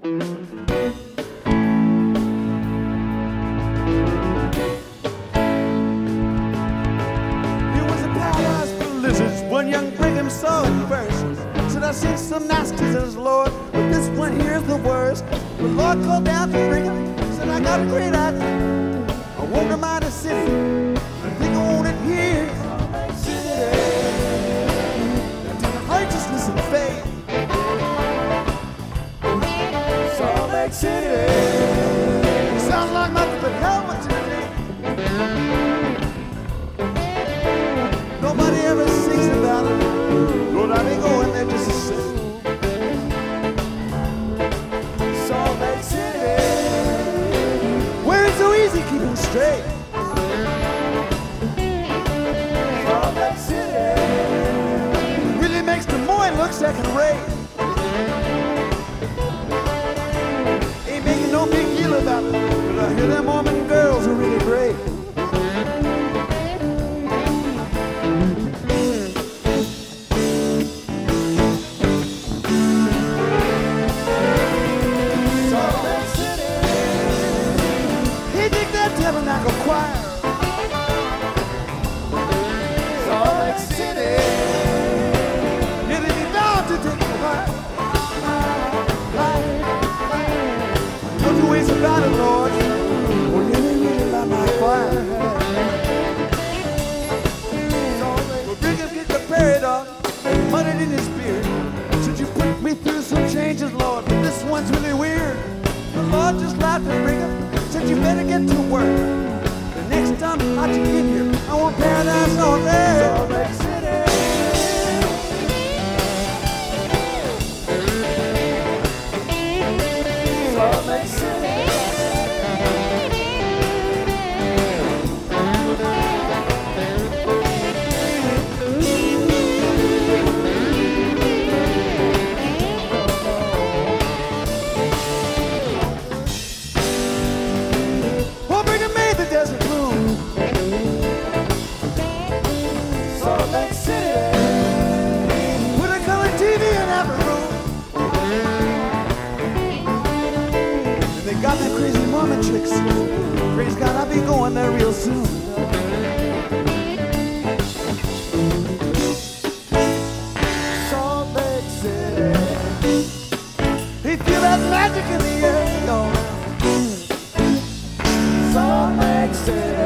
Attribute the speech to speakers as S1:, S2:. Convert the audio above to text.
S1: When young Brigham saw it first, said I seen some nasties, Lord, but this one here's the worst. The Lord called down to Brigham, said I got a great idea. I want him out of city, I think I want it here. To righteousness and faith, Salt Lake City. Sounds like nothing but hell today. Nobody ever sings about it. Lord, I be going there just to sing. Salt Lake City, where it's so easy keeping straight. Salt Lake City really makes Des Moines look second rate. Ain't making no big deal about it, but I hear them Mormon girls are really great. Tabernacle Choir, Salt Lake City, it'll be bound to take a while. Don't you waste about it, Lord, or you really like my choir. Well, Brigham get the prairie dog, muttered in his beard. Should you put me through some changes, Lord, but this one's really weird. The Lord just laughed at Brigham, said you better get to work. The next time I get here, I want paradise all day. Salt Lake City. Salt Lake City. Got that crazy Mormon tricks. Praise God, I'll be going there real soon. Salt Lake City. They feel that magic in the air, y'all. Salt Lake City.